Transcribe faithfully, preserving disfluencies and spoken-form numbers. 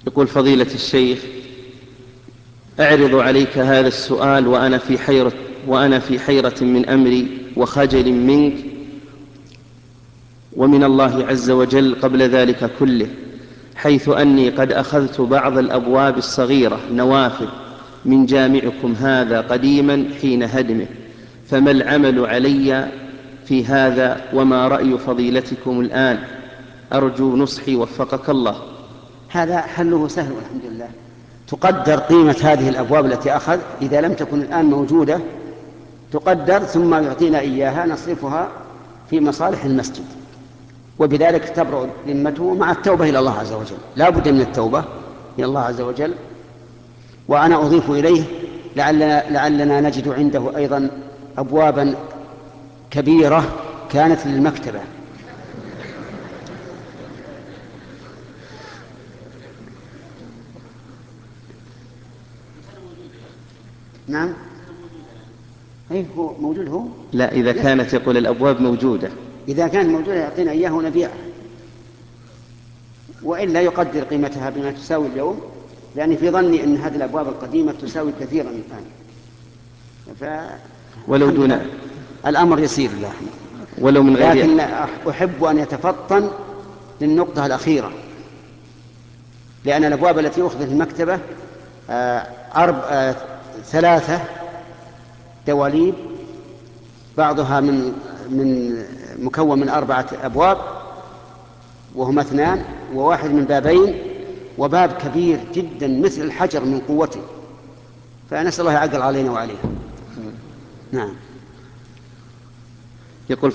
يقول فضيلة الشيخ: أعرض عليك هذا السؤال وأنا في حيرة, وأنا في حيرة من أمري وخجل منك ومن الله عز وجل قبل ذلك كله، حيث أني قد أخذت بعض الأبواب الصغيرة نوافذ من جامعكم هذا قديما حين هدمه، فما العمل علي في هذا وما رأي فضيلتكم الآن؟ أرجو نصحي وفقك الله. هذا حله سهل والحمد لله. تقدر قيمة هذه الأبواب التي أخذ إذا لم تكن الآن موجودة، تقدر ثم يعطينا إياها نصرفها في مصالح المسجد، وبذلك تبرأ ذمته مع التوبة إلى الله عز وجل. لا بد من التوبة إلى الله عز وجل. وأنا أضيف إليه لعلنا, لعلنا نجد عنده أيضا أبوابا كبيرة كانت للمكتبة. نعم، أيه هو موجود. هو لا، إذا كانت يقول الأبواب موجودة، إذا كانت موجودة يعطينا إياه ونبيعها، وإلا يقدر قيمتها بما تساوي اليوم، لأن في ظني أن هذه الأبواب القديمة تساوي كثيرا الآن. ف... ولو دون الأمر يسير الله، ولو من غير، لكن أحب أن يتفطن للنقطة الأخيرة، لأن الأبواب التي أخذت في المكتبة أرب... ثلاثة دواليب، بعضها من من مكون من أربعة أبواب وهما اثنان، وواحد من بابين، وباب كبير جدا مثل الحجر من قوته، فنسأل الله يعقل علينا وعليه. نعم. يقول